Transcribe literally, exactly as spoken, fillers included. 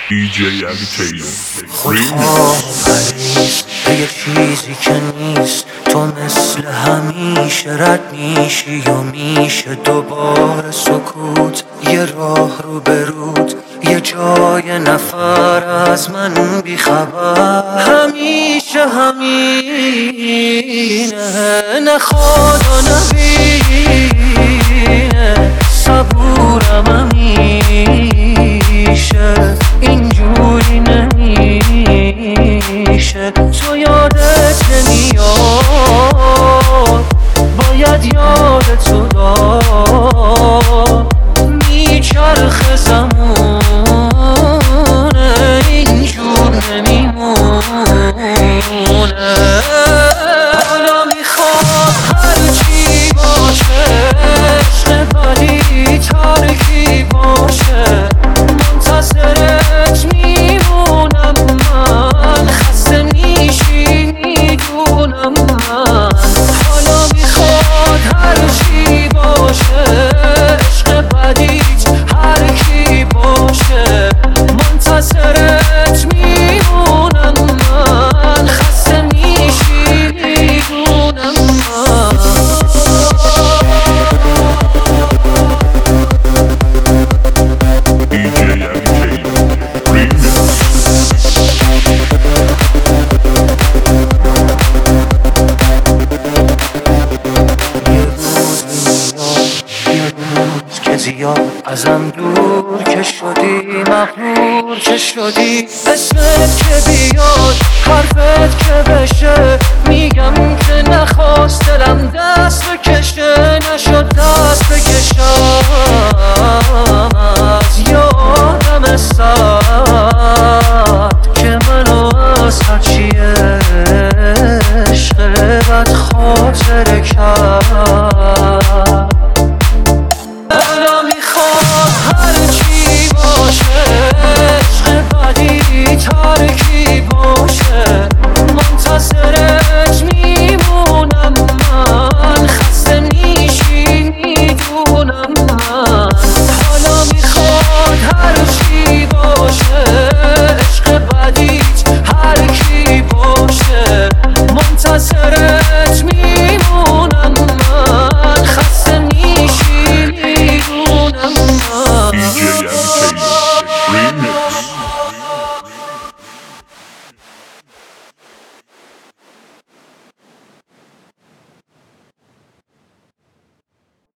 دی جی امیتیو خودخواه پریز به یه چیزی که نیست. تو مثل همیشه رد میشی یا میشه دوباره سکوت. یه راه رو برود، یه جای نفر از من بیخبر. همیشه همینه، نه خدا نبینه. صبورم همیشه، اینجوری نمیشه. تو یادت نمیاد، باید یاد تو داد. میچرخ زمونه، اینجور نمیمونه. حالا میخواد هرچی باشه، عشق بدی ترکی باشه. منتظرت میمونم من، خسته میشی میدونم من. حالا میخواد هرچی باشه، عشق بدیت هر کی باشه. منتظرت میمونم من، خسته میشی میدونم من. دی جی امیتیو ریمیکس. یه روز که زیاد ازم دور که شدی، مغرور که شدی. اسمت که بیاد، حرفت که بشه. میگم که نخواست دلم دست بکشه، نشد